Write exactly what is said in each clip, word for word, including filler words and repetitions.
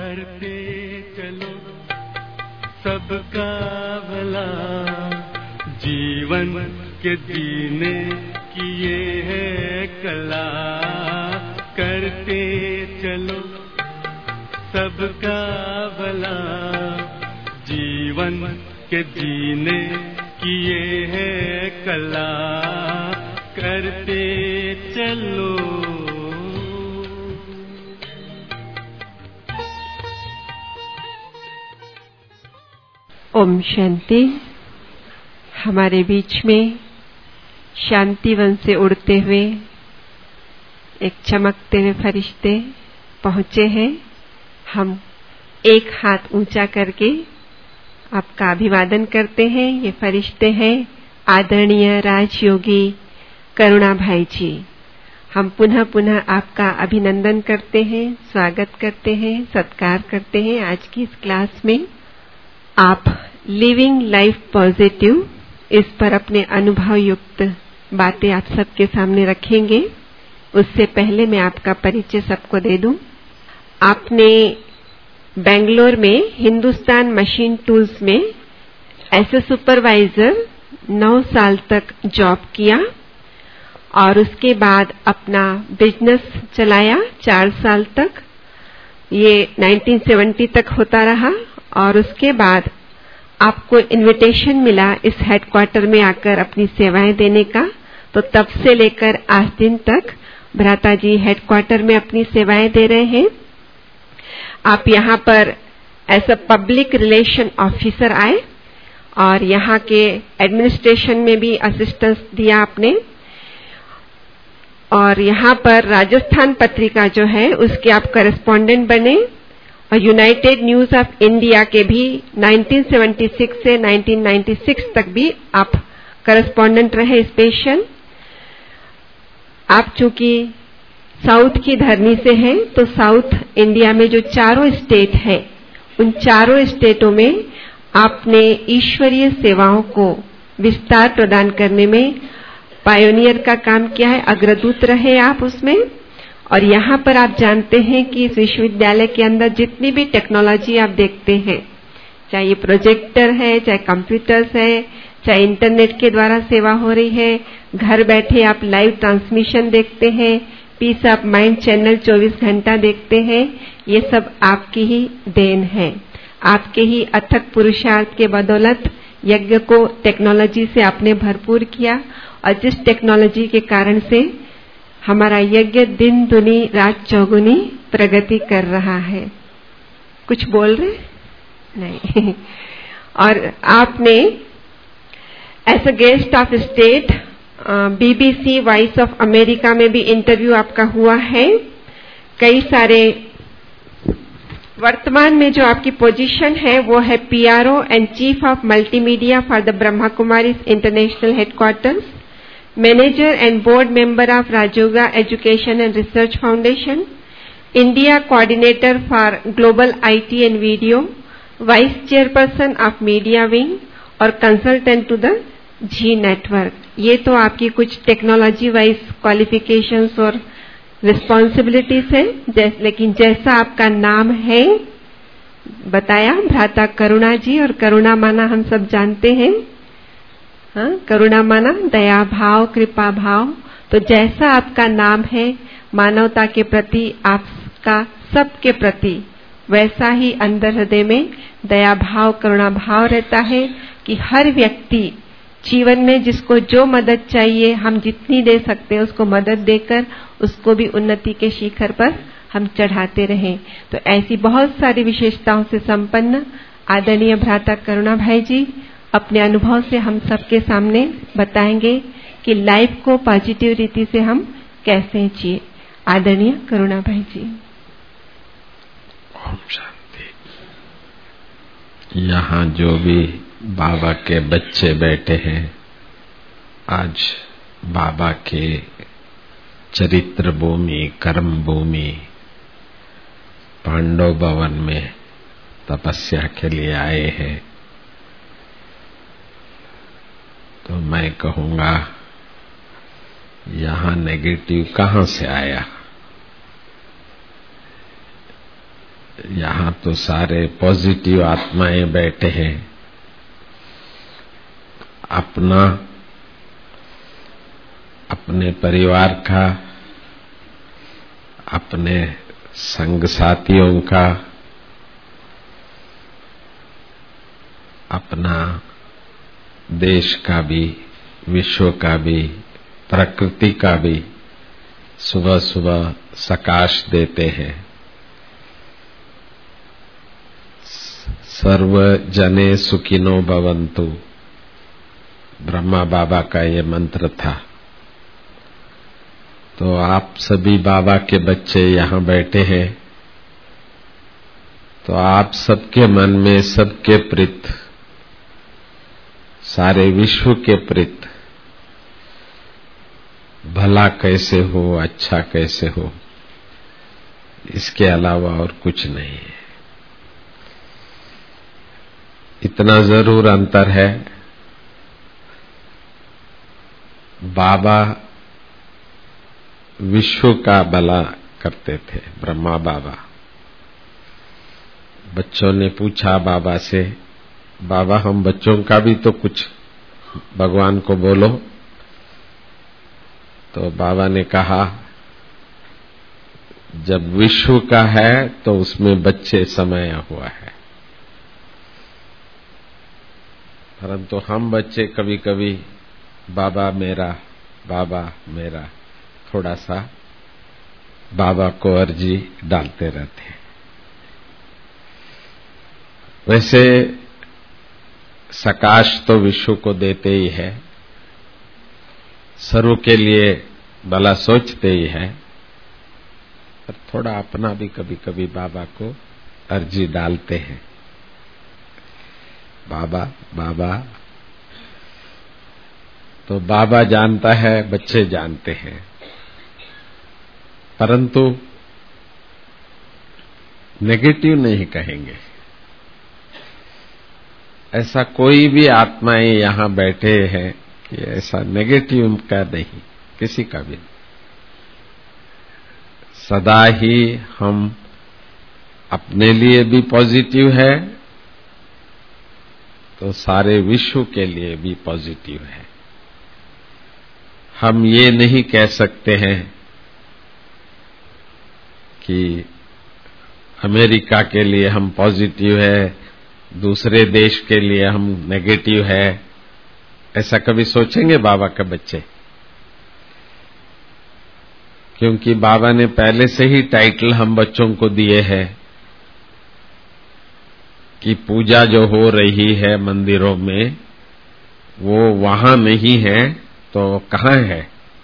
करते चलो सबका भला, जीवन के जीने की ये है कला। करते चलो सबका भला, जीवन के जीने की ये है कला। करते चलो। ओम शांति। हमारे बीच में शांतिवन से उड़ते हुए एक चमकते हुए फरिश्ते पहुंचे हैं। हम एक हाथ ऊंचा करके आपका अभिवादन करते हैं। ये फरिश्ते हैं आदरणीय राजयोगी करुणा भाई जी। हम पुनः पुनः आपका अभिनंदन करते हैं, स्वागत करते हैं, सत्कार करते हैं आज की इस क्लास में। आप लिविंग लाइफ पॉजिटिव इस पर अपने अनुभव युक्त बातें आप सबके सामने रखेंगे। उससे पहले मैं आपका परिचय सबको दे दूं। आपने बेंगलोर में हिंदुस्तान मशीन टूल्स में एज ए सुपरवाइजर नौ साल तक जॉब किया और उसके बाद अपना बिजनेस चलाया चार साल तक। ये उन्नीस सौ सत्तर तक होता रहा और उसके बाद आपको इनविटेशन मिला इस हेडक्वार्टर में आकर अपनी सेवाएं देने का। तो तब से लेकर आज दिन तक भ्राता जी हेडक्वार्टर में अपनी सेवाएं दे रहे हैं। आप यहाँ पर as a public relation officer आए और यहाँ के एडमिनिस्ट्रेशन में भी असिस्टेंस दिया आपने। और यहाँ पर राजस्थान पत्रिका जो है उसके आप करेस्पॉन्डेंट बने और यूनाइटेड न्यूज ऑफ इंडिया के भी उन्नीस सौ छिहत्तर से उन्नीस सौ छियानवे तक भी आप करेस्पॉन्डेंट रहे स्पेशल। आप चूंकि साउथ की धरनी से हैं तो साउथ इंडिया में जो चारों स्टेट हैं उन चारों स्टेटों में आपने ईश्वरीय सेवाओं को विस्तार प्रदान करने में पायोनियर का काम किया है, अग्रदूत रहे आप उसमें। और यहाँ पर आप जानते हैं कि इस विश्वविद्यालय के अंदर जितनी भी टेक्नोलॉजी आप देखते हैं, चाहे ये प्रोजेक्टर है, चाहे कंप्यूटर्स है, चाहे इंटरनेट के द्वारा सेवा हो रही है, घर बैठे आप लाइव ट्रांसमिशन देखते हैं, पीस ऑफ माइंड चैनल चौबीस घंटा देखते हैं, ये सब आपकी ही देन है। आपके ही अथक पुरुषार्थ के बदौलत यज्ञ को टेक्नोलॉजी से आपने भरपूर किया और जिस टेक्नोलॉजी के कारण से हमारा यज्ञ दिन दुनी रात चौगुनी प्रगति कर रहा है। कुछ बोल रहे नहीं। और आपने as a guest of state BBC Voice of America में भी इंटरव्यू आपका हुआ है। कई सारे वर्तमान में जो आपकी पोजीशन है वो है PRO and chief of multimedia for the Brahma Kumaris international headquarters, manager and board member of Rajyoga education and research foundation, India coordinator for global IT and video, vice chairperson of media wing और consultant to the Zee network. ये तो आपकी कुछ technology wise qualifications और responsibilities है। जैस, लेकिन जैसा आपका नाम है बताया भ्राता करुणा जी, और करुणा माना हम सब जानते हैं। हाँ, करुणा माना दया भाव, कृपा भाव। तो जैसा आपका नाम है मानवता के प्रति, आपका सबके प्रति वैसा ही अंदर हृदय में दया भाव, करुणा भाव रहता है कि हर व्यक्ति जीवन में जिसको जो मदद चाहिए हम जितनी दे सकते हैं उसको मदद देकर उसको भी उन्नति के शिखर पर हम चढ़ाते रहें। तो ऐसी बहुत सारी विशेषताओं से संपन्न आदरणीय भ्राता करुणा भाई जी अपने अनुभव से हम सबके सामने बताएंगे कि लाइफ को पॉजिटिव रीति से हम कैसे जिए। आदरणीय करुणा भाई जी। ओम शांति। यहाँ जो भी बाबा के बच्चे बैठे हैं, आज बाबा के चरित्र भूमि, कर्म भूमि पांडव भवन में तपस्या के लिए आए हैं। तो मैं कहूँगा यहाँ नेगेटिव कहाँ से आया? यहाँ तो सारे पॉजिटिव आत्माएं बैठे हैं। अपना, अपने परिवार का, अपने संग साथियों का, अपना देश का भी, विश्व का भी, प्रकृति का भी सुबह सुबह सकाश देते हैं। सर्व जने सुखिनो भवन्तु, ब्रह्मा बाबा का ये मंत्र था। तो आप सभी बाबा के बच्चे यहाँ बैठे हैं, तो आप सबके मन में सबके प्रति, सारे विश्व के प्रति भला कैसे हो, अच्छा कैसे हो, इसके अलावा और कुछ नहीं है। इतना जरूर अंतर है, बाबा विश्व का भला करते थे, ब्रह्मा बाबा। बच्चों ने पूछा बाबा से, बाबा हम बच्चों का भी तो कुछ भगवान को बोलो। तो बाबा ने कहा जब विश्व का है तो उसमें बच्चे समाया हुआ है, परंतु हम बच्चे कभी कभी बाबा मेरा, बाबा मेरा, थोड़ा सा बाबा को अर्जी डालते रहते हैं। वैसे सकाश तो विश्व को देते ही है, सर्व के लिए भला सोचते ही है, पर थोड़ा अपना भी कभी कभी बाबा को अर्जी डालते हैं। बाबा बाबा, तो बाबा जानता है, बच्चे जानते हैं, परंतु नेगेटिव नहीं कहेंगे। ऐसा कोई भी आत्माएं यहाँ बैठे हैं कि ऐसा नेगेटिव का नहीं, किसी का भी। सदा ही हम अपने लिए भी पॉजिटिव है, तो सारे विश्व के लिए भी पॉजिटिव है। हम ये नहीं कह सकते हैं कि अमेरिका के लिए हम पॉजिटिव है, दूसरे देश के लिए हम नेगेटिव है। ऐसा कभी सोचेंगे बाबा के बच्चे? क्योंकि बाबा ने पहले से ही टाइटल हम बच्चों को दिए हैं कि पूजा जो हो रही है मंदिरों में, वो वहां नहीं है तो कहां है?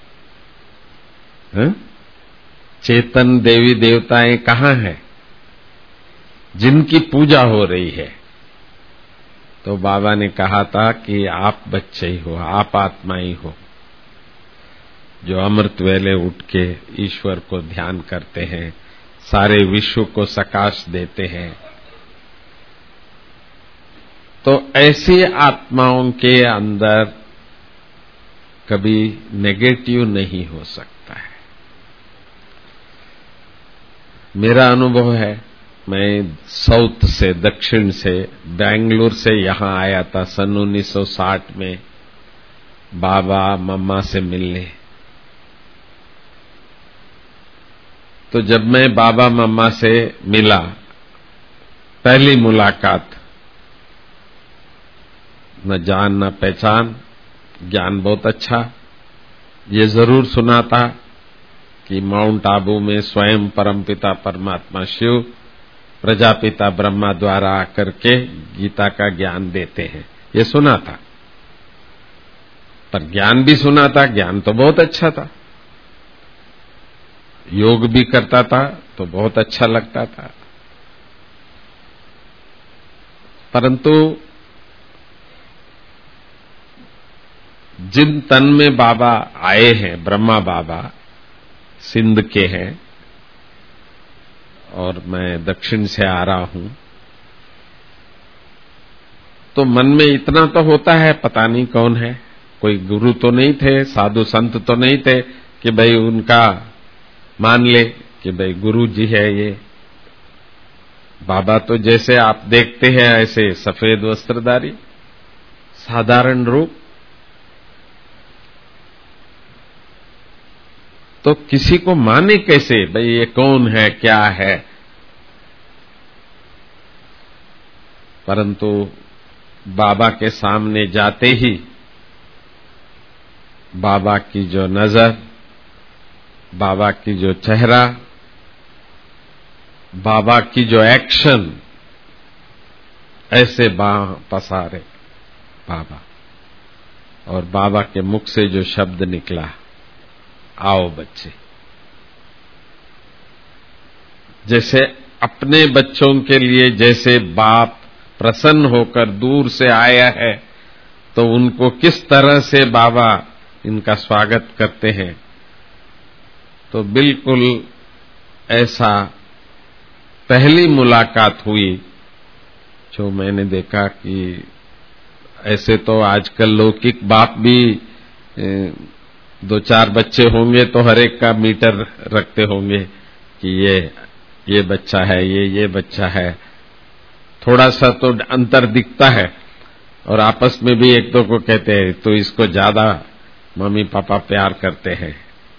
हा? चेतन देवी देवताएं कहां हैं जिनकी पूजा हो रही है? तो बाबा ने कहा था कि आप बच्चे ही हो, आप आत्मा ही हो, जो अमृत वेले उठ के ईश्वर को ध्यान करते हैं, सारे विश्व को सकाश देते हैं। तो ऐसी आत्माओं के अंदर कभी नेगेटिव नहीं हो सकता है। मेरा अनुभव है, मैं साउथ से, दक्षिण से, बेंगलुरु से यहाँ आया था सन उन्नीस सौ साठ में बाबा मम्मा से मिलने। तो जब मैं बाबा मम्मा से मिला, पहली मुलाकात, न जान न पहचान, ज्ञान बहुत अच्छा। ये जरूर सुना था कि माउंट आबू में स्वयं परमपिता परमात्मा शिव प्रजापिता ब्रह्मा द्वारा आकर के गीता का ज्ञान देते हैं, ये सुना था। पर ज्ञान भी सुना था, ज्ञान तो बहुत अच्छा था। योग भी करता था तो बहुत अच्छा लगता था, परंतु जिन तन में बाबा आए हैं, ब्रह्मा बाबा सिंध के हैं और मैं दक्षिण से आ रहा हूं, तो मन में इतना तो होता है, पता नहीं कौन है। कोई गुरु तो नहीं थे, साधु संत तो नहीं थे कि भाई उनका मान ले कि भाई गुरु जी है ये। बाबा तो जैसे आप देखते हैं ऐसे सफेद वस्त्रधारी, साधारण रूप, तो किसी को माने कैसे भाई ये कौन है, क्या है। परंतु बाबा के सामने जाते ही बाबा की जो नजर, बाबा की जो चेहरा, बाबा की जो एक्शन, ऐसे बाह पसारे बाबा, और बाबा के मुख से जो शब्द निकला, आओ बच्चे। जैसे अपने बच्चों के लिए जैसे बाप प्रसन्न होकर दूर से आया है, तो उनको किस तरह से बाबा इनका स्वागत करते हैं, तो बिल्कुल ऐसा पहली मुलाकात हुई जो मैंने देखा कि ऐसे तो आजकल लौकिक बाप भी दो चार बच्चे होंगे तो हर एक का मीटर रखते होंगे कि ये ये बच्चा है, ये ये बच्चा है, थोड़ा सा तो अंतर दिखता है, और आपस में भी एक दो को कहते हैं तो इसको ज्यादा मम्मी पापा प्यार करते हैं।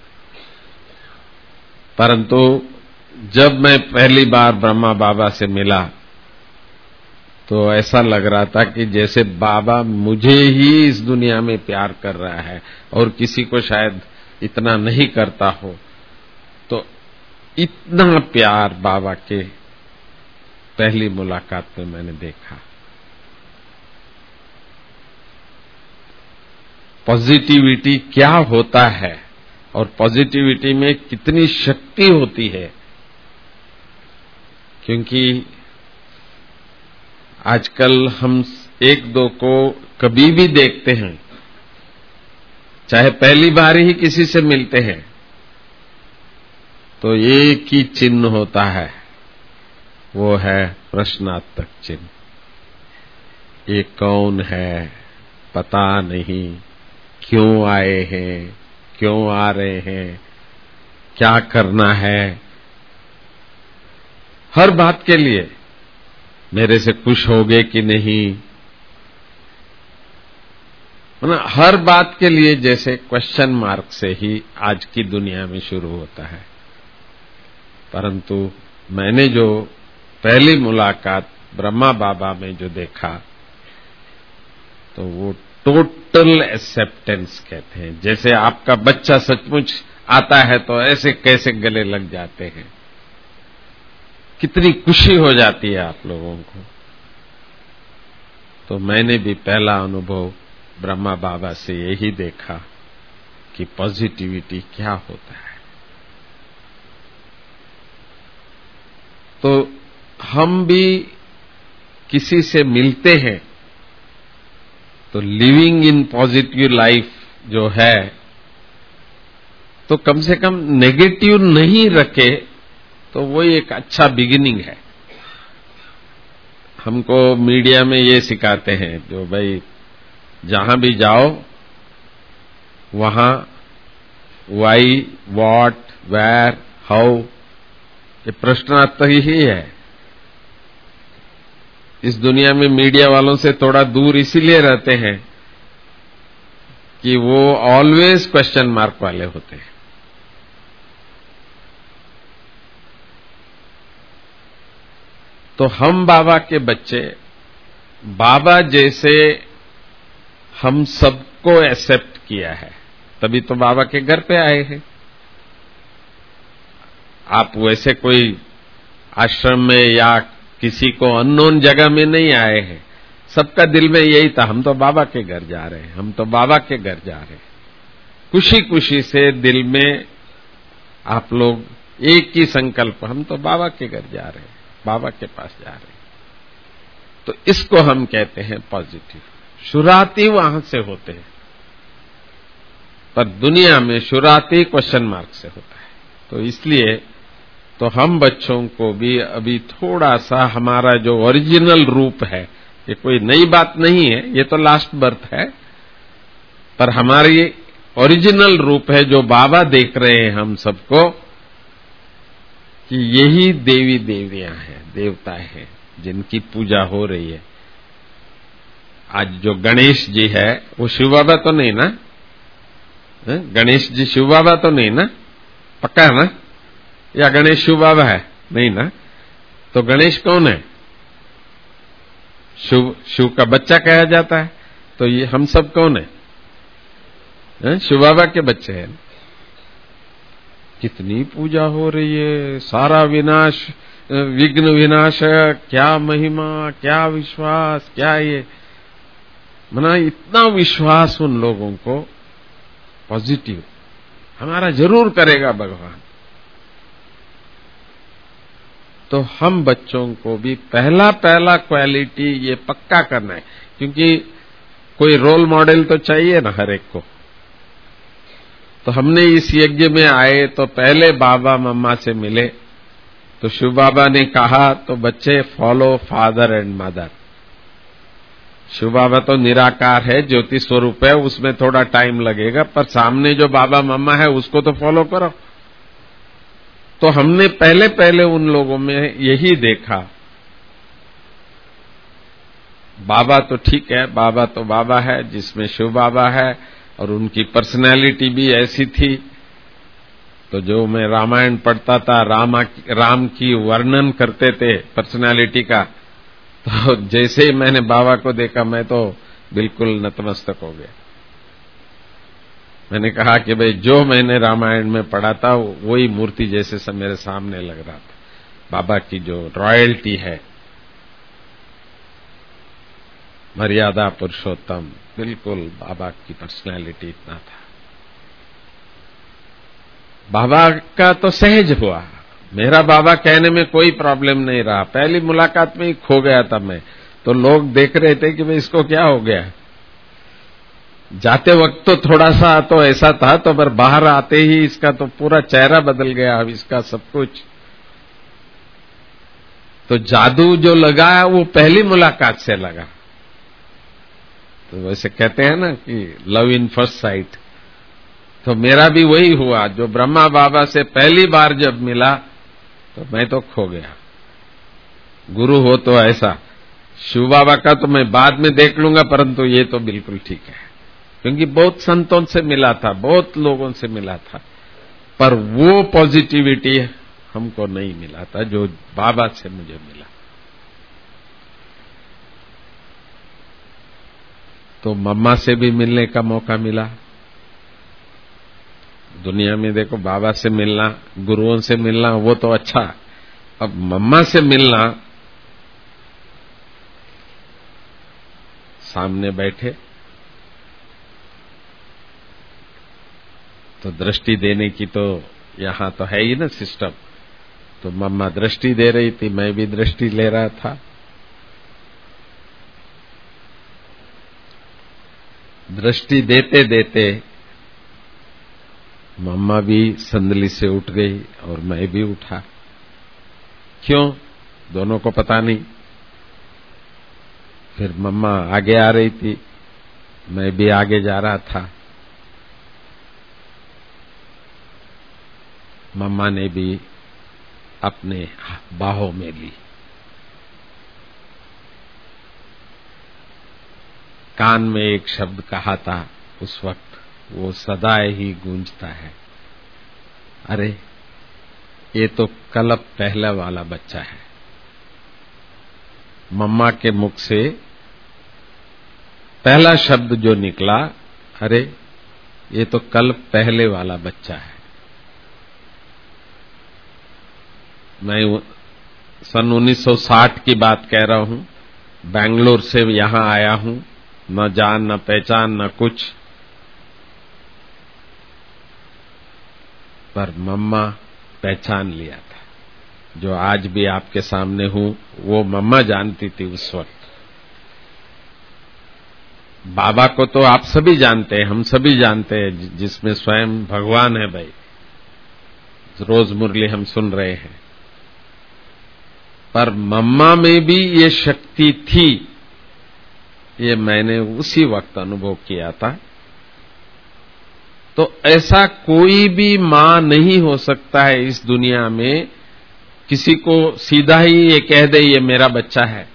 परंतु जब मैं पहली बार ब्रह्मा बाबा से मिला तो ऐसा लग रहा था कि जैसे बाबा मुझे ही इस दुनिया में प्यार कर रहा है और किसी को शायद इतना नहीं करता हो। तो इतना प्यार बाबा के पहली मुलाकात में मैंने देखा। पॉजिटिविटी क्या होता है और पॉजिटिविटी में कितनी शक्ति होती है, क्योंकि आजकल हम एक दो को कभी भी देखते हैं, चाहे पहली बार ही किसी से मिलते हैं, तो एक ही चिन्ह होता है, वो है प्रश्नार्थक चिन्ह। ये कौन है, पता नहीं, क्यों आए हैं, क्यों आ रहे हैं, क्या करना है। हर बात के लिए मेरे से खुश होगे कि नहीं, ना हर बात के लिए जैसे क्वेश्चन मार्क से ही आज की दुनिया में शुरू होता है। परंतु मैंने जो पहली मुलाकात ब्रह्मा बाबा में जो देखा, तो वो टोटल एक्सेप्टेंस कहते हैं। जैसे आपका बच्चा सचमुच आता है तो ऐसे कैसे गले लग जाते हैं, कितनी खुशी हो जाती है आप लोगों को। तो मैंने भी पहला अनुभव ब्रह्मा बाबा से यही देखा कि पॉजिटिविटी क्या होता है। तो हम भी किसी से मिलते हैं तो लिविंग इन पॉजिटिव लाइफ जो है, तो कम से कम नेगेटिव नहीं रखे, तो वो एक अच्छा बिगिनिंग है। हमको मीडिया में ये सिखाते हैं जो भाई जहां भी जाओ वहां वाई, व्हाट, वेयर, हाउ, ये प्रश्नार्थक ही है। इस दुनिया में मीडिया वालों से थोड़ा दूर इसीलिए रहते हैं कि वो ऑलवेज क्वेश्चन मार्क वाले होते हैं। तो हम बाबा के बच्चे, बाबा जैसे हम सबको एक्सेप्ट किया है, तभी तो बाबा के घर पे आए हैं। आप वैसे कोई आश्रम में या किसी को अननोन जगह में नहीं आए हैं। सबका दिल में यही था, हम तो बाबा के घर जा रहे हैं, हम तो बाबा के घर जा रहे हैं। खुशी खुशी से दिल में आप लोग एक ही संकल्प, हम तो बाबा के घर जा रहे हैं, बाबा के पास जा रहे हैं। तो इसको हम कहते हैं पॉजिटिव। शुरुआती वहां से होते हैं, पर दुनिया में शुरुआती क्वेश्चन मार्क से होता है। तो इसलिए तो हम बच्चों को भी अभी थोड़ा सा हमारा जो ओरिजिनल रूप है, ये कोई नई बात नहीं है, ये तो लास्ट बर्थ है, पर हमारी ओरिजिनल रूप है जो बाबा देख रहे हैं हम सबको, कि यही देवी देवियां हैं, देवता हैं जिनकी पूजा हो रही है। आज जो गणेश जी है वो शिव बाबा तो नहीं ना? गणेश जी शिव बाबा तो नहीं ना? पक्का है ना? या गणेश शिव बाबा है? नहीं ना? तो गणेश कौन है? शिव शिव का बच्चा कहा जाता है। तो ये हम सब कौन है? है? शिव बाबा के बच्चे हैं। कितनी पूजा हो रही है, सारा विनाश, विघ्न विनाश, क्या महिमा, क्या विश्वास, क्या ये मना, इतना विश्वास उन लोगों को पॉजिटिव हमारा जरूर करेगा भगवान। तो हम बच्चों को भी पहला पहला क्वालिटी ये पक्का करना है, क्योंकि कोई रोल मॉडल तो चाहिए ना हर एक को। तो हमने इस यज्ञ में आए तो पहले बाबा मम्मा से मिले, तो शिव बाबा ने कहा तो बच्चे follow father and mother. Shiv Baba तो निराकार है, ज्योति स्वरूप है, उसमें थोड़ा टाइम लगेगा, पर सामने जो बाबा मम्मा है उसको तो फॉलो करो। तो हमने पहले पहले उन लोगों में यही देखा। बाबा तो ठीक है, बाबा तो बाबा है, जिसमें शिव बाबा है और उनकी पर्सनैलिटी भी ऐसी थी। तो जो मैं रामायण पढ़ता था, रामा राम की वर्णन करते थे पर्सनैलिटी का, तो जैसे ही मैंने बाबा को देखा मैं तो बिल्कुल नतमस्तक हो गया। मैंने कहा कि भाई जो मैंने रामायण में पढ़ा था वही मूर्ति जैसे सब मेरे सामने लग रहा था। बाबा की जो रॉयल्टी है, मर्यादा पुरुषोत्तम, बिल्कुल बाबा की पर्सनैलिटी इतना था। बाबा का तो सहज हुआ, मेरा बाबा कहने में कोई प्रॉब्लम नहीं रहा। पहली मुलाकात में ही खो गया था मैं, तो लोग देख रहे थे कि भाई इसको क्या हो गया। जाते वक्त तो थोड़ा सा तो ऐसा था, तो पर बाहर आते ही इसका तो पूरा चेहरा बदल गया, अब इसका सब कुछ। तो जादू जो लगा वो पहली मुलाकात से लगा। तो वैसे कहते हैं ना कि लव इन फर्स्ट साइट, तो मेरा भी वही हुआ। जो ब्रह्मा बाबा से पहली बार जब मिला तो मैं तो खो गया। गुरु हो तो ऐसा, शिव बाबा का तो मैं बाद में देख लूंगा, परंतु ये तो बिल्कुल ठीक है, क्योंकि बहुत संतों से मिला था, बहुत लोगों से मिला था, पर वो पॉजिटिविटी हमको नहीं मिला था जो बाबा से मुझे मिला। तो मम्मा से भी मिलने का मौका मिला। दुनिया में देखो बाबा से मिलना, गुरुओं से मिलना वो तो अच्छा, अब मम्मा से मिलना, सामने बैठे तो दृष्टि देने की तो यहां तो है ही ना सिस्टम। तो मम्मा दृष्टि दे रही थी, मैं भी दृष्टि ले रहा था। दृष्टि देते देते मम्मा भी संदली से उठ गई और मैं भी उठा। क्यों, दोनों को पता नहीं। फिर मम्मा आगे आ रही थी, मैं भी आगे जा रहा था। मम्मा ने भी अपने बाहों में ली। कान में एक शब्द कहा था उस वक्त, वो सदा ही गूंजता है, अरे ये तो कल पहला वाला बच्चा है। मम्मा के मुख से पहला शब्द जो निकला, अरे ये तो कल पहले वाला बच्चा है। मैं सन उन्नीस सौ साठ की बात कह रहा हूं, बेंगलोर से यहां आया हूं, न जान न पहचान न कुछ, पर मम्मा पहचान लिया था। जो आज भी आपके सामने हूं वो मम्मा जानती थी उस वक्त। बाबा को तो आप सभी जानते हैं, हम सभी जानते हैं, जिसमें स्वयं भगवान है भाई। रोज मुरली हम सुन रहे हैं, पर मम्मा में भी ये शक्ति थी, ये मैंने उसी वक्त अनुभव किया था। तो ऐसा कोई भी मां नहीं हो सकता है इस दुनिया में किसी को सीधा ही ये कह दे ये मेरा बच्चा है।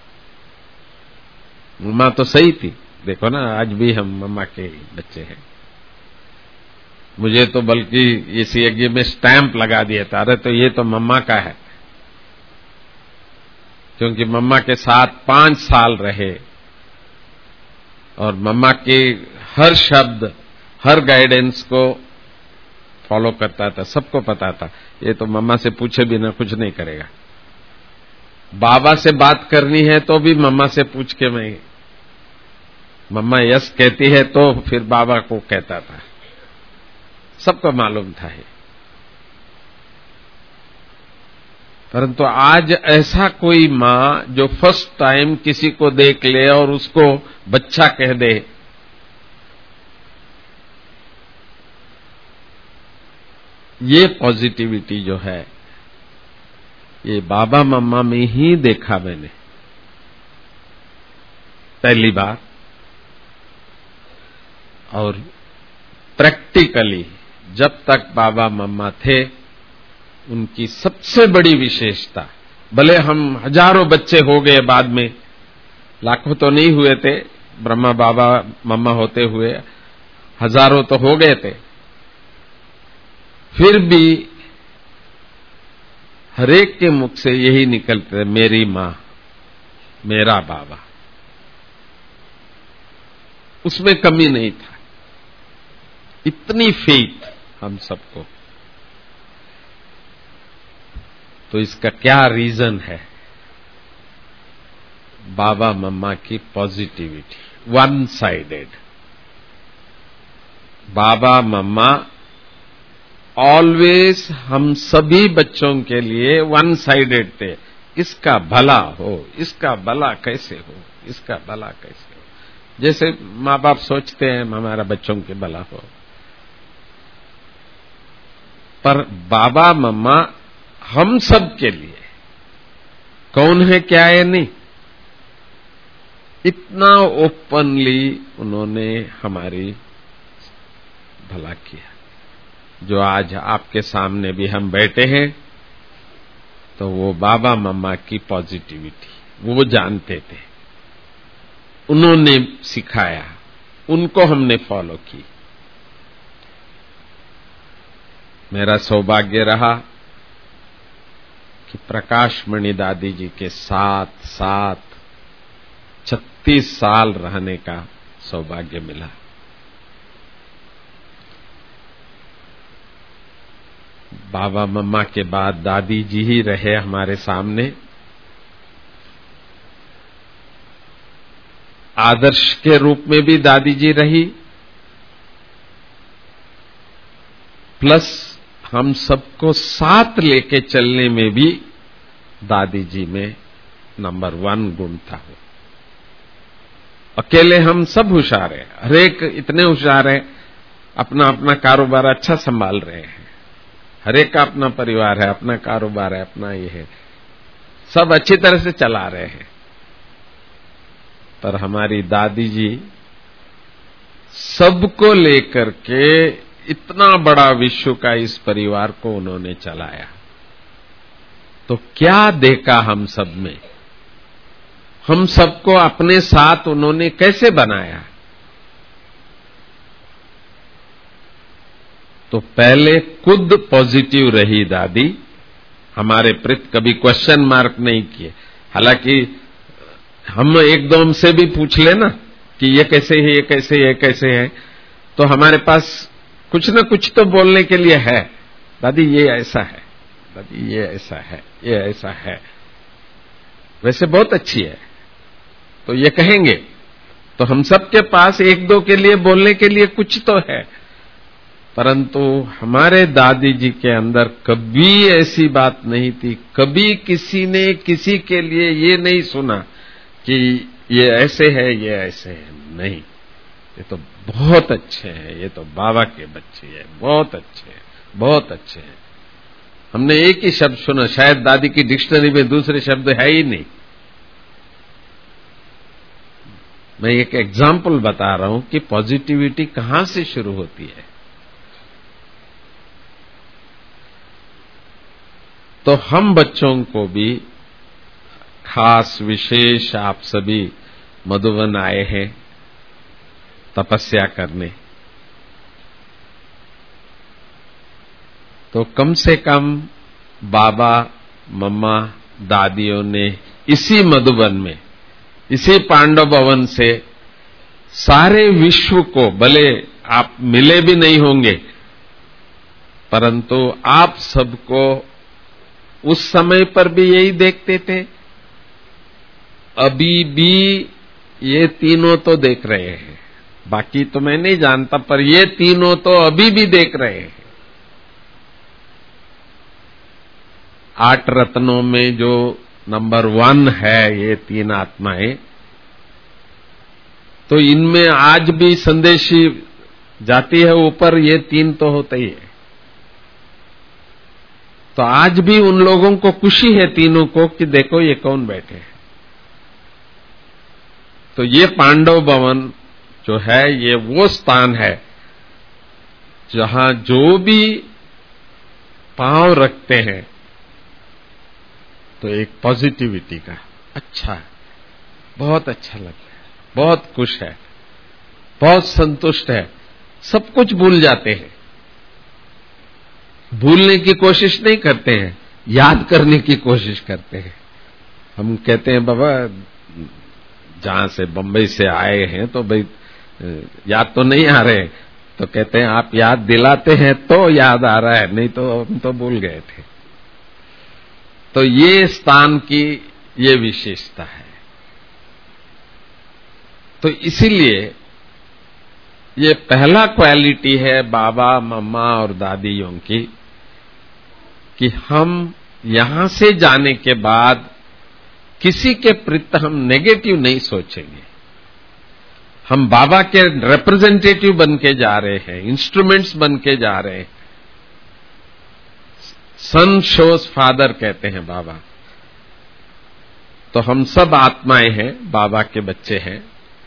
मम्मा तो सही थी, देखो ना आज भी हम मम्मा के बच्चे हैं। मुझे तो बल्कि इस यज्ञ में स्टैंप लगा दिया था, अरे तो ये तो मम्मा का है, क्योंकि मम्मा के साथ पांच साल रहे और मम्मा के हर शब्द हर गाइडेंस को फॉलो करता था, सबको पता था ये तो मम्मा से पूछे बिना कुछ नहीं करेगा। बाबा से बात करनी है तो भी मम्मा से पूछ के मैं, मम्मा यस कहती है तो फिर बाबा को कहता था, सबको मालूम था ये। परंतु आज ऐसा कोई मां जो फर्स्ट टाइम किसी को देख ले और उसको बच्चा कह दे, ये पॉजिटिविटी जो है ये बाबा मम्मा में ही देखा मैंने पहली बार। और प्रैक्टिकली जब तक बाबा मम्मा थे उनकी सबसे बड़ी विशेषता, भले हम हजारों बच्चे हो गए बाद में, लाखों तो नहीं हुए थे, ब्रह्मा बाबा मम्मा होते हुए हजारों तो हो गए थे, फिर भी हरेक के मुख से यही निकलते थे, मेरी मां, मेरा बाबा। उसमें कमी नहीं था, इतनी फेथ हम सबको। तो इसका क्या रीजन है? बाबा मम्मा की positivity, one sided. Baba Mamma always हम सभी बच्चों के लिए वन साइडेड थे। इसका भला हो, इसका भला कैसे हो, इसका भला कैसे हो, जैसे माँ बाप सोचते हैं हमारा बच्चों के भला हो। पर बाबा मम्मा हम सब के लिए कौन है क्या है नहीं, इतना ओपनली उन्होंने हमारी भला किया। जो आज आपके सामने भी हम बैठे हैं तो वो बाबा मम्मा की पॉजिटिविटी वो जानते थे, उन्होंने सिखाया, उनको हमने फॉलो की। मेरा सौभाग्य रहा कि प्रकाश मणि दादी जी के साथ साथ छत्तीस साल रहने का सौभाग्य मिला। बाबा मम्मा के बाद दादी जी ही रहे हमारे सामने। आदर्श के रूप में भी दादी जी रही, प्लस हम सबको साथ लेके चलने में भी दादी जी में नंबर वन गुण था। अकेले हम सब होशियार हैं, हरेक इतने होशियार हैं, अपना अपना कारोबार अच्छा संभाल रहे हैं, हरेक का अपना परिवार है, अपना कारोबार है, अपना ये है, सब अच्छी तरह से चला रहे हैं। पर हमारी दादी जी सबको लेकर के इतना बड़ा विश्व का इस परिवार को उन्होंने चलाया। तो क्या देखा हम सब में, हम सबको अपने साथ उन्होंने कैसे बनाया? तो पहले खुद पॉजिटिव रही दादी, हमारे प्रति कभी क्वेश्चन मार्क नहीं किए। हालांकि हम एक दो से भी पूछ लेना कि ये कैसे है, ये कैसे है, ये कैसे है, तो हमारे पास कुछ न कुछ तो बोलने के लिए है। दादी ये ऐसा है, दादी ये ऐसा है, ये ऐसा है, वैसे बहुत अच्छी है, तो ये कहेंगे। तो हम सबके पास एक दो के लिए बोलने के लिए कुछ तो है। परंतु हमारे दादी जी के अंदर कभी ऐसी बात नहीं थी, कभी किसी ने किसी के लिए ये नहीं सुना कि ये ऐसे है, ये ऐसे है, नहीं, ये तो बहुत अच्छे हैं, ये तो बाबा के बच्चे हैं, बहुत अच्छे हैं, बहुत अच्छे हैं। हमने एक ही शब्द सुना, शायद दादी की डिक्शनरी में दूसरे शब्द है ही नहीं। मैं एक एग्जाम्पल बता रहा हूं कि पॉजिटिविटी कहां से शुरू होती है। तो हम बच्चों को भी खास विशेष आप सभी मधुबन आए हैं तपस्या करने, तो कम से कम बाबा मम्मा दादियों ने इसी मधुबन में, इसी पांडव भवन से सारे विश्व को, भले आप मिले भी नहीं होंगे, परंतु आप सबको उस समय पर भी यही देखते थे, अभी भी ये तीनों तो देख रहे हैं। बाकी तो मैं नहीं जानता, पर ये तीनों तो अभी भी देख रहे हैं। आठ रत्नों में जो नंबर वन है ये तीन आत्माएं, तो इनमें आज भी संदेशी जाती है ऊपर, ये तीन तो होते ही है। तो आज भी उन लोगों को खुशी है तीनों को कि देखो ये कौन बैठे हैं। तो ये पांडव भवन जो है ये वो स्थान है जहां जो भी पांव रखते हैं तो एक पॉजिटिविटी का, अच्छा है, बहुत अच्छा लग रहा है, बहुत खुश है, बहुत संतुष्ट है, सब कुछ भूल जाते हैं। भूलने की कोशिश नहीं करते हैं, याद करने की कोशिश करते हैं। हम कहते हैं बाबा जहां से बंबई से आए हैं तो भाई याद तो नहीं आ रहे, तो कहते हैं आप याद दिलाते हैं तो याद आ रहा है, नहीं तो हम तो भूल गए थे। तो ये स्थान की ये विशेषता है। तो इसीलिए ये पहला क्वालिटी है बाबा मम्मा और दादियों की कि हम यहां से जाने के बाद किसी के प्रति हम नेगेटिव नहीं सोचेंगे। हम बाबा के रिप्रेजेंटेटिव बन के जा रहे हैं, इंस्ट्रूमेंट्स बन के जा रहे हैं। सन शोज फादर कहते हैं बाबा। तो हम सब आत्माएं हैं, बाबा के बच्चे हैं।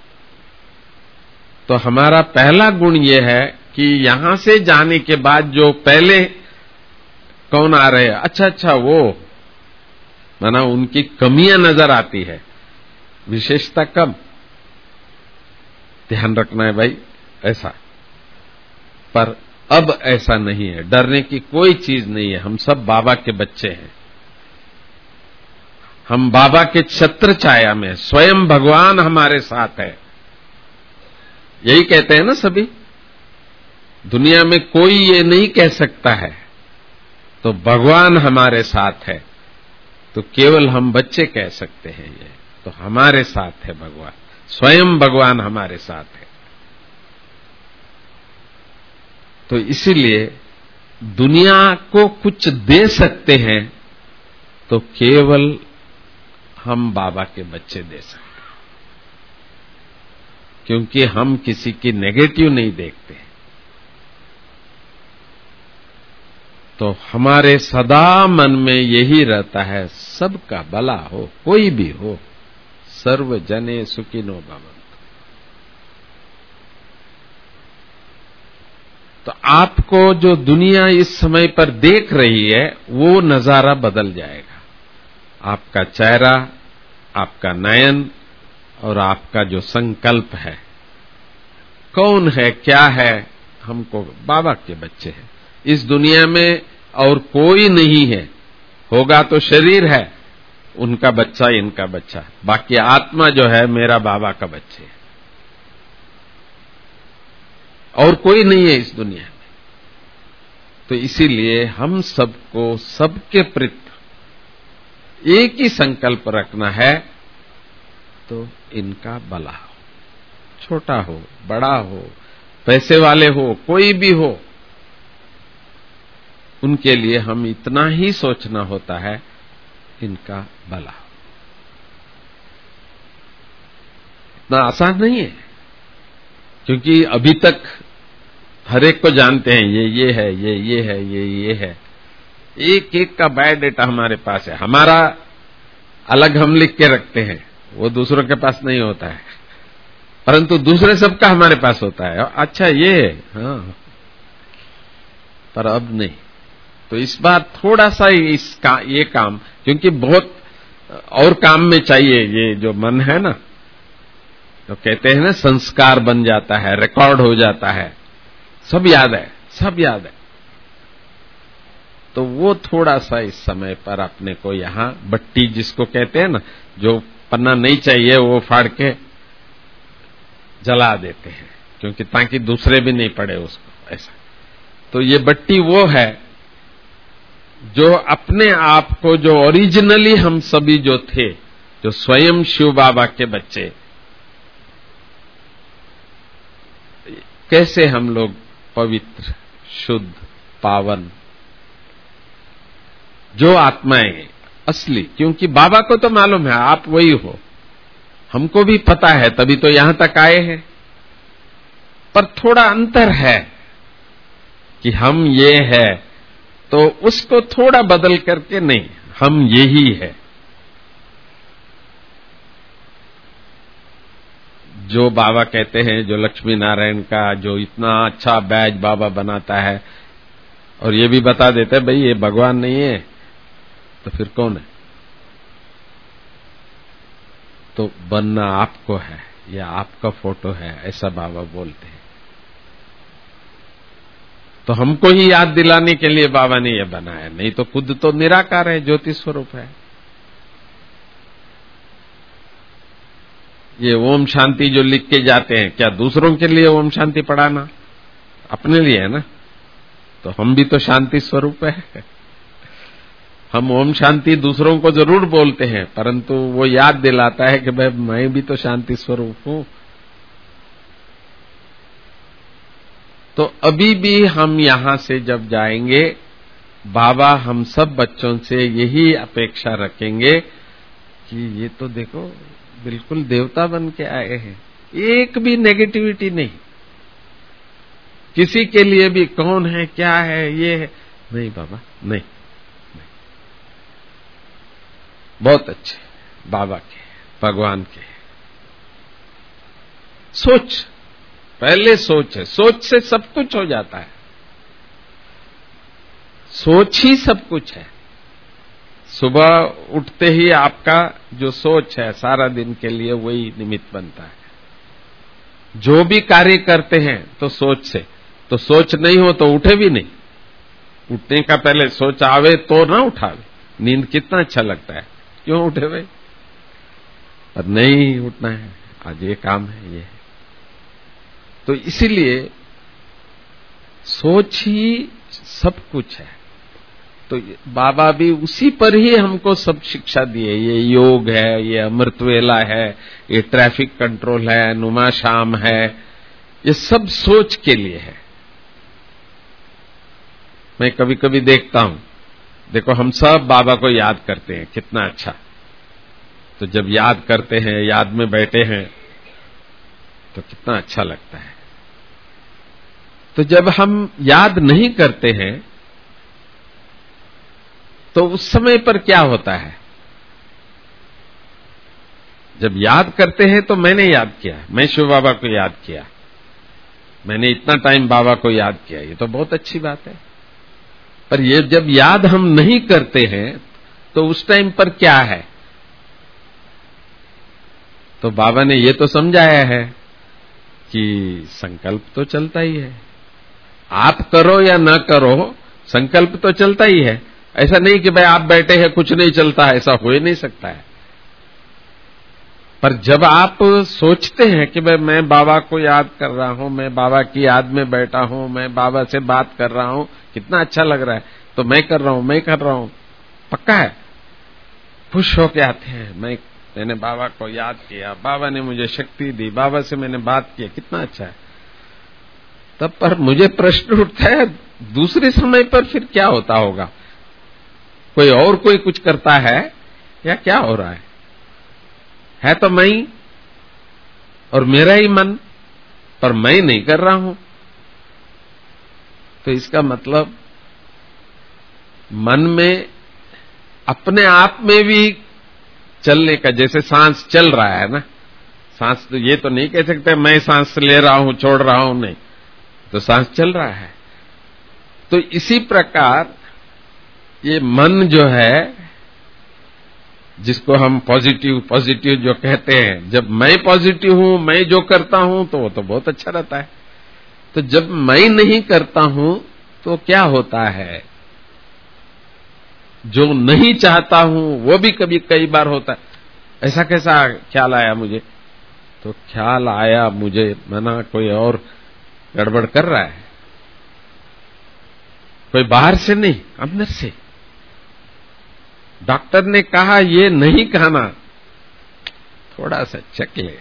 तो हमारा पहला गुण यह है कि यहां से जाने के बाद जो पहले कौन आ रहे हैं, अच्छा अच्छा वो माना उनकी कमियां नजर आती है, विशेषता कम, ध्यान रखना है भाई ऐसा। पर अब ऐसा नहीं है, डरने की कोई चीज नहीं है। हम सब बाबा के बच्चे हैं, हम बाबा के छत्र छाया में, स्वयं भगवान हमारे साथ है। यही कहते हैं ना सभी, दुनिया में कोई ये नहीं कह सकता है, तो भगवान हमारे साथ है, तो केवल हम बच्चे कह सकते हैं ये, तो हमारे साथ है भगवान, स्वयं भगवान हमारे साथ है। तो इसीलिए दुनिया को कुछ दे सकते हैं तो केवल हम बाबा के बच्चे दे सकते हैं, क्योंकि हम किसी की नेगेटिव नहीं देखते। तो हमारे सदा मन में यही रहता है सबका भला हो, कोई भी हो, सर्व जने सुखिनो भवन्तु। तो आपको जो दुनिया इस समय पर देख रही है वो नजारा बदल जाएगा। आपका चेहरा, आपका नयन और आपका जो संकल्प है, कौन है क्या है, हमको बाबा के बच्चे हैं, इस दुनिया में और कोई नहीं है। होगा तो शरीर है, उनका बच्चा इनका बच्चा, बाकी आत्मा जो है मेरा बाबा का बच्चे है, और कोई नहीं है इस दुनिया में। तो इसीलिए हम सबको सबके प्रति एक ही संकल्प रखना है, तो इनका भला हो, छोटा हो बड़ा हो, पैसे वाले हो कोई भी हो, उनके लिए हम इतना ही सोचना होता है, इनका भला। इतना आसान नहीं है, क्योंकि अभी तक हर एक को जानते हैं, ये ये है, ये ये है, ये ये है, एक एक का बायोडेटा हमारे पास है। हमारा अलग हम लिख के रखते हैं, वो दूसरों के पास नहीं होता है, परंतु दूसरे सबका हमारे पास होता है। अच्छा ये है, हाँ, पर अब नहीं, तो इस बार थोड़ा सा इस का, ये काम, क्योंकि बहुत और काम में चाहिए ये जो मन है ना, तो कहते हैं ना संस्कार बन जाता है, रिकॉर्ड हो जाता है, सब याद है, सब याद है। तो वो थोड़ा सा इस समय पर अपने को यहाँ बट्टी जिसको कहते हैं ना, जो पन्ना नहीं चाहिए वो फाड़ के जला देते हैं, क्योंकि ताकि दूसरे भी नहीं पड़े उसको, ऐसा। तो ये बट्टी वो है जो अपने आप को, जो ओरिजिनली हम सभी जो थे, जो स्वयं शिव बाबा के बच्चे, कैसे हम लोग पवित्र, शुद्ध, पावन, जो आत्माएं असली, क्योंकि बाबा को तो मालूम है आप वही हो, हमको भी पता है, तभी तो यहां तक आए हैं। पर थोड़ा अंतर है कि हम ये है, तो उसको थोड़ा बदल करके नहीं, हम यही है। जो बाबा कहते हैं, जो लक्ष्मी नारायण का जो इतना अच्छा बैज बाबा बनाता है, और ये भी बता देते हैं भाई ये भगवान नहीं है, तो फिर कौन है? तो बनना आपको है, या आपका फोटो है, ऐसा बाबा बोलते हैं। तो हमको ही याद दिलाने के लिए बाबा ने यह बनाया, नहीं तो खुद तो निराकार है, ज्योति स्वरूप है। ये ओम शांति जो लिख के जाते हैं, क्या दूसरों के लिए ओम शांति पढ़ाना? अपने लिए है ना। तो हम भी तो शांति स्वरूप है। हम ओम शांति दूसरों को जरूर बोलते हैं, परंतु वो याद दिलाता है कि भाई मैं भी तो शांति स्वरूप हूं। तो अभी भी हम यहां से जब जाएंगे, बाबा हम सब बच्चों से यही अपेक्षा रखेंगे कि ये तो देखो बिल्कुल देवता बन के आए हैं, एक भी नेगेटिविटी नहीं, किसी के लिए भी कौन है, क्या है, ये है नहीं बाबा, नहीं, नहीं। बहुत अच्छे बाबा के, भगवान के। सोच, पहले सोच है, सोच से सब कुछ हो जाता है, सोच ही सब कुछ है। सुबह उठते ही आपका जो सोच है सारा दिन के लिए वही निमित्त बनता है। जो भी कार्य करते हैं तो सोच से, तो सोच नहीं हो तो उठे भी नहीं। उठने का पहले सोच आवे तो ना उठावे। नींद कितना अच्छा लगता है, क्यों उठे भाई? पर नहीं उठना है, आज ये काम है, ये है। तो इसीलिए सोच ही सब कुछ है। तो बाबा भी उसी पर ही हमको सब शिक्षा दिए। ये योग है, ये अमृत वेला है, ये ट्रैफिक कंट्रोल है, नुमा शाम है, ये सब सोच के लिए है। मैं कभी कभी देखता हूं, देखो हम सब बाबा को याद करते हैं, कितना अच्छा। तो जब याद करते हैं, याद में बैठे हैं, तो कितना अच्छा लगता है। तो जब हम याद नहीं करते हैं तो उस समय पर क्या होता है? जब याद करते हैं तो मैंने याद किया, मैं शिव बाबा को याद किया, मैंने इतना टाइम बाबा को याद किया, ये तो बहुत अच्छी बात है। पर ये जब याद हम नहीं करते हैं तो उस टाइम पर क्या है? तो बाबा ने ये तो समझाया है कि संकल्प तो चलता ही है, आप करो या ना करो, संकल्प तो चलता ही है। ऐसा नहीं कि भाई आप बैठे हैं कुछ नहीं चलता है, ऐसा हो ही नहीं सकता है। पर जब आप सोचते हैं कि भाई मैं बाबा को याद कर रहा हूं, मैं बाबा की याद में बैठा हूं, मैं बाबा से बात कर रहा हूं, कितना अच्छा लग रहा है, तो मैं कर रहा हूं, मैं कर रहा हूं, पक्का है, खुश होके आते हैं। मैं मैंने बाबा को याद किया, बाबा ने मुझे शक्ति दी, बाबा से मैंने बात किया, कितना अच्छा है। तब पर मुझे प्रश्न उठता है, दूसरे समय पर फिर क्या होता होगा? कोई और कोई कुछ करता है या क्या हो रहा है? है तो मैं ही और मेरा ही मन, पर मैं नहीं कर रहा हूं। तो इसका मतलब मन में अपने आप में भी चलने का, जैसे सांस चल रहा है ना, सांस तो ये तो नहीं कह सकते मैं सांस ले रहा हूं छोड़ रहा हूं, नहीं, तो सांस चल रहा है। तो इसी प्रकार ये मन जो है, जिसको हम पॉजिटिव पॉजिटिव जो कहते हैं, जब मैं पॉजिटिव हूं, मैं जो करता हूं तो वो तो बहुत अच्छा रहता है। तो जब मैं नहीं करता हूं तो क्या होता है, जो नहीं चाहता हूं वो भी कभी कई बार होता है। ऐसा कैसा ख्याल आया मुझे, तो ख्याल आया मुझे, मना कोई और गड़बड़ कर रहा है, कोई बाहर से नहीं, अंदर से। डॉक्टर ने कहा ये नहीं खाना, थोड़ा सा चख ले।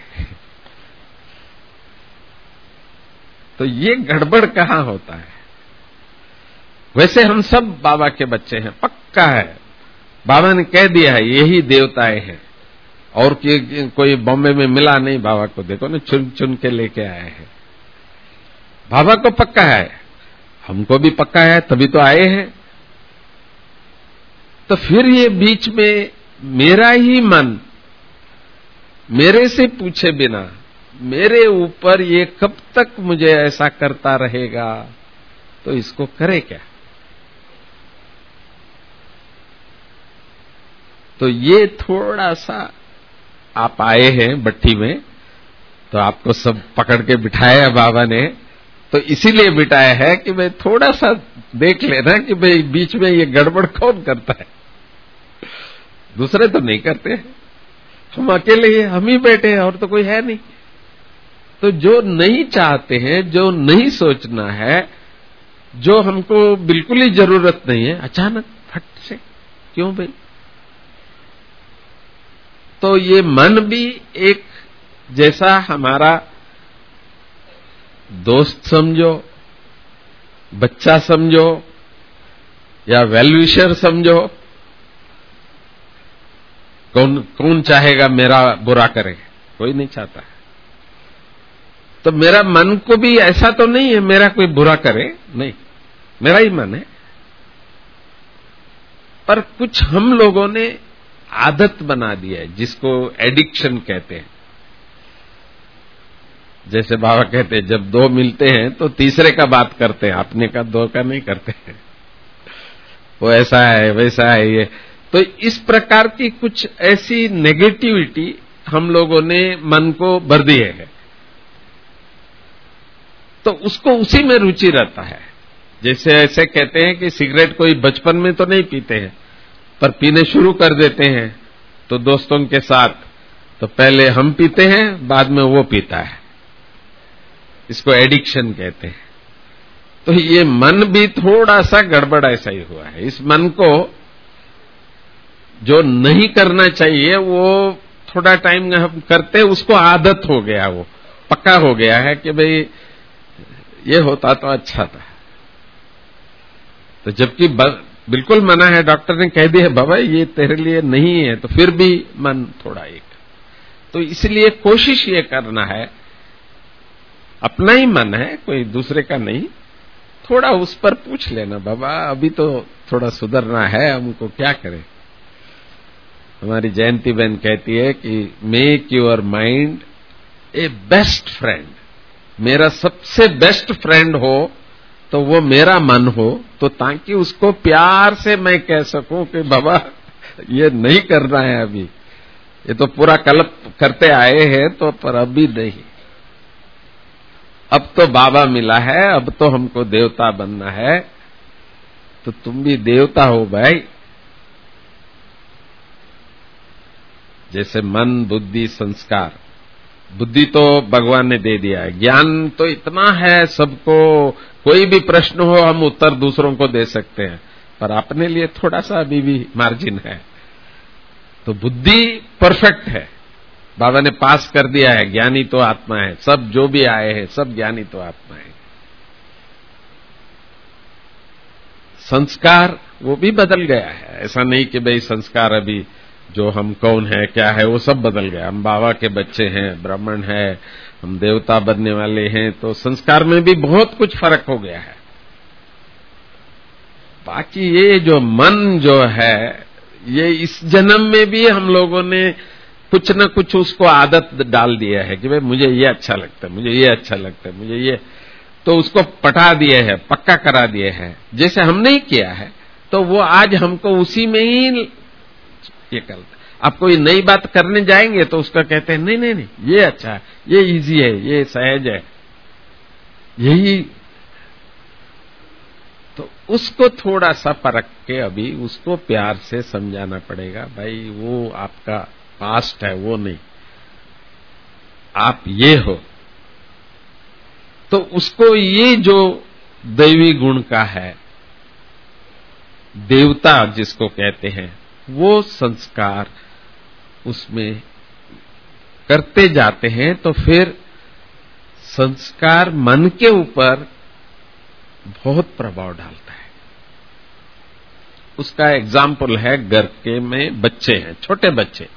तो ये गड़बड़ कहां होता है। वैसे हम सब बाबा के बच्चे हैं, पक्का है। बाबा ने कह दिया है यही देवताएं हैं, और कि, कोई बॉम्बे में मिला नहीं बाबा को, देखो ना चुन चुन के लेके आए हैं। बाबा को पक्का है, हमको भी पक्का है, तभी तो आए हैं। तो फिर ये बीच में मेरा ही मन मेरे से पूछे बिना मेरे ऊपर ये कब तक मुझे ऐसा करता रहेगा, तो इसको करे क्या। तो ये थोड़ा सा आप आए हैं भट्टी में, तो आपको सब पकड़ के बिठाया बाबा ने, तो इसीलिए बिठाया है कि भाई थोड़ा सा देख लेना कि भाई बीच में ये गड़बड़ कौन करता है। दूसरे तो नहीं करते हैं, हम अकेले ही हम ही बैठे हैं, और तो कोई है नहीं। तो जो नहीं चाहते हैं, जो नहीं सोचना है, जो हमको बिल्कुल ही जरूरत नहीं है, अचानक फट से क्यों भाई। तो ये मन भी एक जैसा हमारा दोस्त समझो, बच्चा समझो, या वेलविशर समझो। कौन कौन चाहेगा मेरा बुरा करे, कोई नहीं चाहता है। तो मेरा मन को भी ऐसा तो नहीं है मेरा कोई बुरा करे, नहीं, मेरा ही मन है। पर कुछ हम लोगों ने आदत बना दी है, जिसको एडिक्शन कहते हैं। जैसे बाबा कहते हैं जब दो मिलते हैं तो तीसरे का बात करते हैं, अपने का दो का नहीं करते हैं। वो ऐसा है वैसा है ये। तो इस प्रकार की कुछ ऐसी नेगेटिविटी हम लोगों ने मन को भर दी है, तो उसको उसी में रुचि रहता है। जैसे ऐसे कहते हैं कि सिगरेट कोई बचपन में तो नहीं पीते हैं, पर पीने शुरू कर देते हैं तो दोस्तों के साथ, तो पहले हम पीते हैं, बाद में वो पीता है। इसको एडिक्शन कहते हैं। तो ये मन भी थोड़ा सा गड़बड़ ऐसा ही हुआ है। इस मन को जो नहीं करना चाहिए वो थोड़ा टाइम हम करते, उसको आदत हो गया, वो पक्का हो गया है कि भाई ये होता तो अच्छा था। तो जबकि बिल्कुल मना है, डॉक्टर ने कह दिया बाबा ये तेरे लिए नहीं है, तो फिर भी मन थोड़ा एक। तो इसलिए कोशिश ये करना है, अपना ही मन है, कोई दूसरे का नहीं, थोड़ा उस पर पूछ लेना, बाबा अभी तो थोड़ा सुधरना है, हमको क्या करें। हमारी जयंती बहन कहती है कि make your mind a best friend. मेरा सबसे बेस्ट फ्रेंड हो तो वो मेरा मन हो, तो ताकि उसको प्यार से मैं कह सकूं कि बाबा ये नहीं करना है अभी, ये तो पूरा कल्प करते आए हैं, तो पर अभी नहीं, अब तो बाबा मिला है, अब तो हमको देवता बनना है, तो तुम भी देवता हो भाई। जैसे मन, बुद्धि, संस्कार। बुद्धि तो भगवान ने दे दिया है, ज्ञान तो इतना है सबको, कोई भी प्रश्न हो हम उत्तर दूसरों को दे सकते हैं, पर अपने लिए थोड़ा सा अभी भी मार्जिन है। तो बुद्धि परफेक्ट है, बाबा ने पास कर दिया है, ज्ञानी तो आत्मा है, सब जो भी आए हैं सब ज्ञानी तो आत्मा है। संस्कार वो भी बदल गया है, ऐसा नहीं कि भाई संस्कार अभी जो हम कौन है क्या है वो सब बदल गया। हम बाबा के बच्चे हैं, ब्राह्मण है, हम देवता बनने वाले हैं, तो संस्कार में भी बहुत कुछ फर्क हो गया है। बाकी ये जो मन जो है, ये इस जन्म में भी हम लोगों ने कुछ न कुछ उसको आदत डाल दिया है कि भाई मुझे ये अच्छा लगता है, मुझे ये अच्छा लगता है, मुझे ये, तो उसको पटा दिए है, पक्का करा दिए है। जैसे हम नहीं किया है, तो वो आज हमको उसी में ही ये करता। आप कोई नई बात करने जाएंगे तो उसका कहते हैं नहीं नहीं नहीं ये अच्छा है, ये इजी है, ये सहज है, यही। तो उसको थोड़ा सा परख के अभी उसको प्यार से समझाना पड़ेगा, भाई वो आपका पास्ट है, वो नहीं, आप ये हो। तो उसको ये जो दैवी गुण का है, देवता जिसको कहते हैं, वो संस्कार उसमें करते जाते हैं तो फिर संस्कार मन के ऊपर बहुत प्रभाव डालता है। उसका एग्जाम्पल है, घर के में बच्चे हैं, छोटे बच्चे,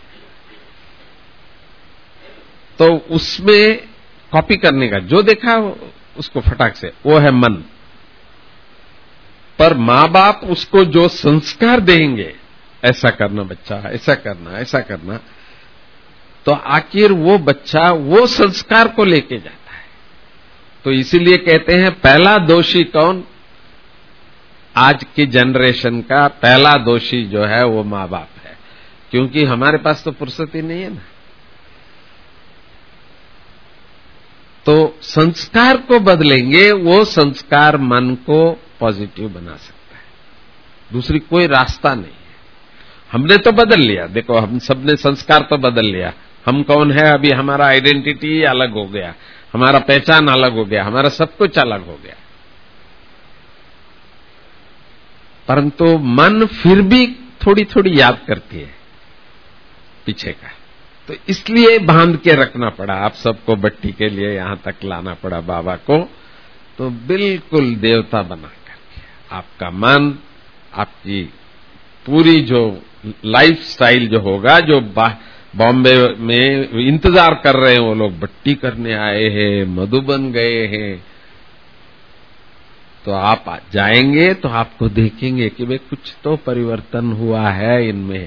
तो उसमें कॉपी करने का जो देखा उसको फटाक से, वो है मन। पर माँ बाप उसको जो संस्कार देंगे, ऐसा करना बच्चा, ऐसा करना, ऐसा करना, तो आखिर वो बच्चा वो संस्कार को लेके जाता है। तो इसीलिए कहते हैं पहला दोषी कौन? आज की जनरेशन का पहला दोषी जो है वो माँ बाप है, क्योंकि हमारे पास तो फुर्सत ही नहीं है ना। तो संस्कार को बदलेंगे, वो संस्कार मन को पॉजिटिव बना सकता है, दूसरी कोई रास्ता नहीं है। हमने तो बदल लिया, देखो हम सबने संस्कार तो बदल लिया, हम कौन है अभी, हमारा आइडेंटिटी अलग हो गया, हमारा पहचान अलग हो गया, हमारा सब कुछ अलग हो गया, परंतु मन फिर भी थोड़ी थोड़ी याद करती है पीछे का। तो इसलिए बांध के रखना पड़ा, आप सबको बट्टी के लिए यहां तक लाना पड़ा बाबा को। तो बिल्कुल देवता बना करके आपका मन, आपकी पूरी जो लाइफ स्टाइल जो होगा, जो बॉम्बे में इंतजार कर रहे हैं वो लोग, बट्टी करने आए हैं, मधुबन गए हैं, तो आप जाएंगे तो आपको देखेंगे कि भाई कुछ तो परिवर्तन हुआ है इनमें।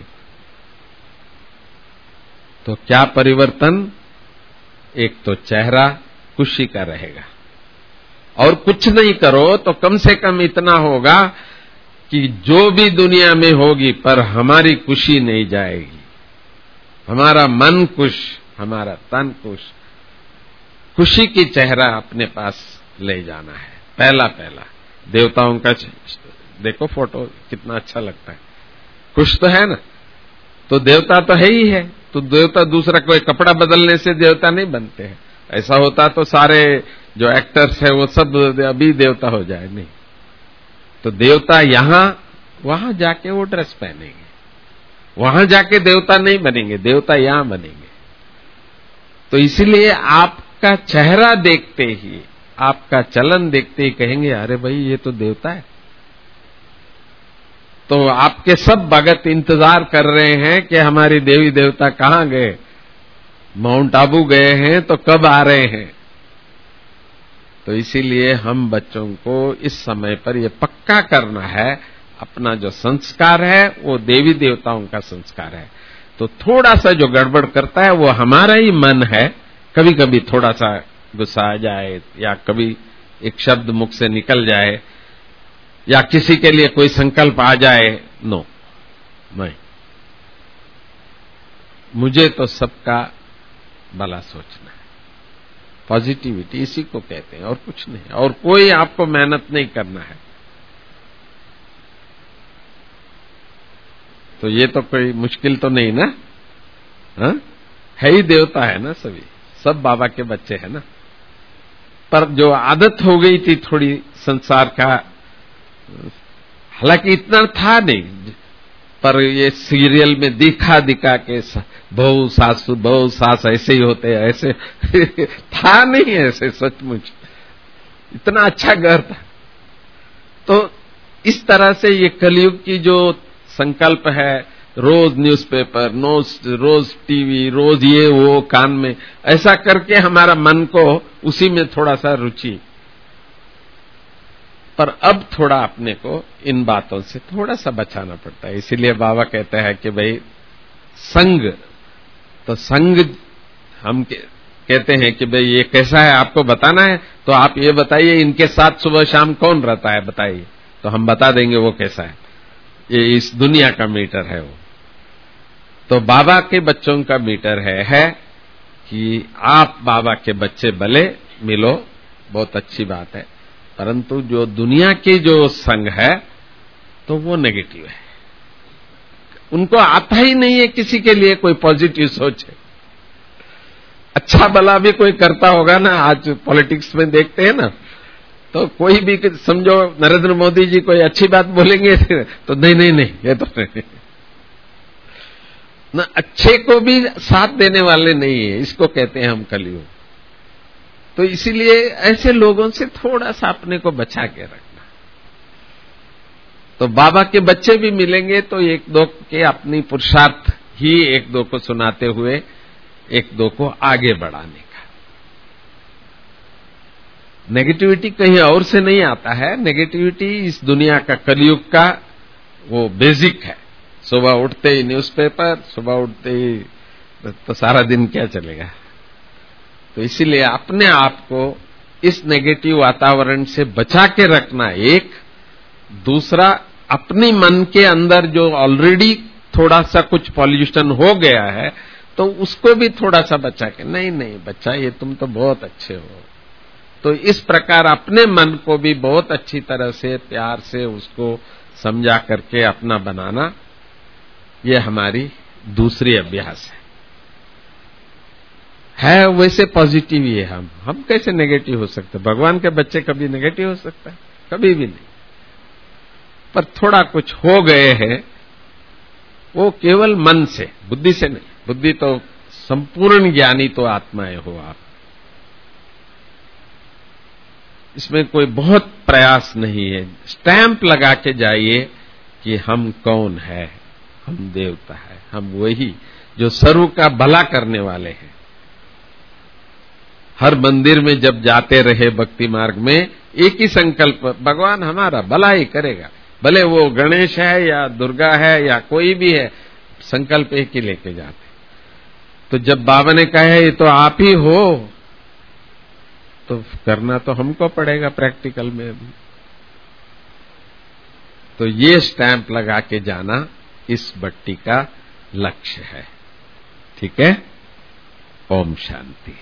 तो क्या परिवर्तन? एक तो चेहरा खुशी का रहेगा, और कुछ नहीं करो तो कम से कम इतना होगा कि जो भी दुनिया में होगी पर हमारी खुशी नहीं जाएगी, हमारा मन खुश, हमारा तन खुश, खुशी की चेहरा अपने पास ले जाना है। पहला पहला देवताओं का देखो फोटो कितना अच्छा लगता है, खुश तो है ना, तो देवता तो है ही है। तो देवता दूसरा कोई कपड़ा बदलने से देवता नहीं बनते हैं, ऐसा होता तो सारे जो एक्टर्स है वो सब अभी देवता हो जाए, नहीं। तो देवता यहां, वहां जाके वो ड्रेस पहनेंगे, वहां जाके देवता नहीं बनेंगे, देवता यहां बनेंगे। तो इसीलिए आपका चेहरा देखते ही, आपका चलन देखते ही कहेंगे अरे भाई ये तो देवता है। तो आपके सब भगत इंतजार कर रहे हैं कि हमारी देवी देवता कहां गए, माउंट आबू गए हैं तो कब आ रहे हैं। तो इसीलिए हम बच्चों को इस समय पर यह पक्का करना है, अपना जो संस्कार है वो देवी देवताओं का संस्कार है। तो थोड़ा सा जो गड़बड़ करता है वो हमारा ही मन है, कभी कभी थोड़ा सा गुस्सा आ जाए, या कभी एक शब्द मुख से निकल जाए, या किसी के लिए कोई संकल्प आ जाए, नो नहीं, मुझे तो सबका भला सोचना है। पॉजिटिविटी इसी को कहते हैं और कुछ नहीं, और कोई आपको मेहनत नहीं करना है। तो ये तो कोई मुश्किल तो नहीं ना, हा? है ही देवता है ना, सभी सब बाबा के बच्चे हैं ना। पर जो आदत हो गई थी थोड़ी संसार का, हालांकि इतना था नहीं, पर ये सीरियल में दिखा दिखा के बहू सासू बहू सास ऐसे ही होते हैं, ऐसे था नहीं ऐसे, सचमुच इतना अच्छा घर था। तो इस तरह से ये कलयुग की जो संकल्प है, रोज न्यूज़पेपर, रोज टीवी, रोज ये वो कान में, ऐसा करके हमारा मन को उसी में थोड़ा सा रुचि। पर अब थोड़ा अपने को इन बातों से थोड़ा सा बचाना पड़ता है। इसीलिए बाबा कहते हैं कि भाई संग, तो संग हम कहते हैं कि भाई ये कैसा है आपको बताना है, तो आप ये बताइए इनके साथ सुबह शाम कौन रहता है बताइए, तो हम बता देंगे वो कैसा है। ये इस दुनिया का मीटर है वो। तो बाबा के बच्चों का मीटर है है कि आप बाबा के बच्चे भले मिलो, बहुत अच्छी बात है, परंतु जो दुनिया की जो संग है तो वो नेगेटिव है। उनको आता ही नहीं है किसी के लिए कोई पॉजिटिव सोच है। अच्छा भला भी कोई करता होगा ना, आज पॉलिटिक्स में देखते हैं ना, तो कोई भी समझो नरेंद्र मोदी जी कोई अच्छी बात बोलेंगे तो नहीं नहीं नहीं ये तो नहीं ना, अच्छे को भी साथ देने वाले नहीं है, इसको कहते हैं हम कलयुग। तो इसीलिए ऐसे लोगों से थोड़ा सा अपने को बचा के रखना। तो बाबा के बच्चे भी मिलेंगे तो एक दो के अपनी पुरुषार्थ ही एक दो को सुनाते हुए एक दो को आगे बढ़ाने का। नेगेटिविटी कहीं और से नहीं आता है, नेगेटिविटी इस दुनिया का कलयुग का वो बेसिक है। सुबह उठते ही न्यूज़पेपर, सुबह उठते ही तो सारा दिन क्या चलेगा। तो इसीलिए अपने आप को इस नेगेटिव वातावरण से बचा के रखना एक, दूसरा अपनी मन के अंदर जो ऑलरेडी थोड़ा सा कुछ पॉल्यूशन हो गया है तो उसको भी थोड़ा सा बचा के, नहीं नहीं बच्चा ये तुम तो बहुत अच्छे हो। तो इस प्रकार अपने मन को भी बहुत अच्छी तरह से प्यार से उसको समझा करके अपना बनाना, ये हमारी दूसरी अभ्यास है। है वैसे पॉजिटिव ही है हम हम कैसे नेगेटिव हो सकते? भगवान के बच्चे कभी नेगेटिव हो सकता है? कभी भी नहीं। पर थोड़ा कुछ हो गए हैं वो केवल मन से, बुद्धि से नहीं। बुद्धि तो संपूर्ण ज्ञानी तो आत्माएं हो आप, इसमें कोई बहुत प्रयास नहीं है। स्टैंप लगा के जाइए कि हम कौन है, हम देवता है, हम वही जो सर्व का भला करने वाले हैं। हर मंदिर में जब जाते रहे भक्ति मार्ग में एक ही संकल्प, भगवान हमारा भला ही करेगा, भले वो गणेश है या दुर्गा है या कोई भी है, संकल्प एक ही लेके जाते। तो जब बाबा ने कहा है ये तो आप ही हो, तो करना तो हमको पड़ेगा प्रैक्टिकल में भी। तो ये स्टैंप लगा के जाना इस भट्टी का लक्ष्य है। ठीक है, ओम शांति।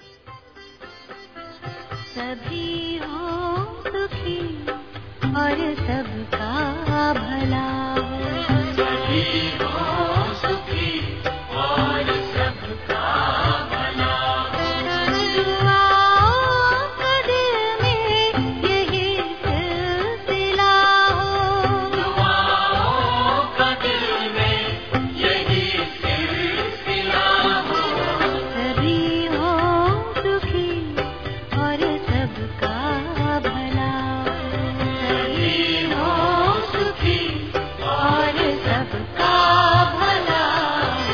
सभी हो सुखी और सबका भला हो, सभी हो सुखी और सबका भला हो। दुआओं का दिल में यही सिलसिला हो, दुआओं का दिल में यही सिलसिला हो। सभी हो सुखी और सबका भला हो, सभी हो सुखी और सबका भला हो।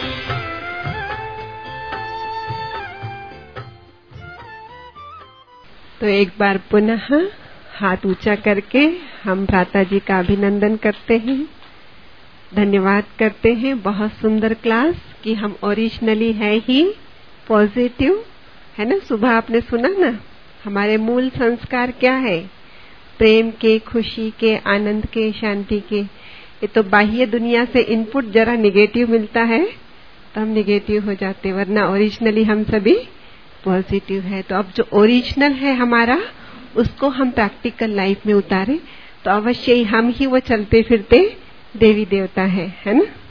तो एक बार पुनः हाथ ऊंचा करके हम भ्राता जी का अभिनंदन करते हैं, धन्यवाद करते हैं। बहुत सुंदर क्लास कि हम ओरिजिनली है ही पॉजिटिव, है ना। सुबह आपने सुना ना, हमारे मूल संस्कार क्या है? प्रेम के, खुशी के, आनंद के, शांति के। ये तो बाह्य दुनिया से इनपुट जरा निगेटिव मिलता है तो हम निगेटिव हो जाते, वरना ओरिजिनली हम सभी पॉजिटिव है। तो अब जो ओरिजिनल है हमारा, उसको हम प्रैक्टिकल लाइफ में उतारे तो अवश्य ही हम ही वो चलते फिरते देवी देवता है, है ना।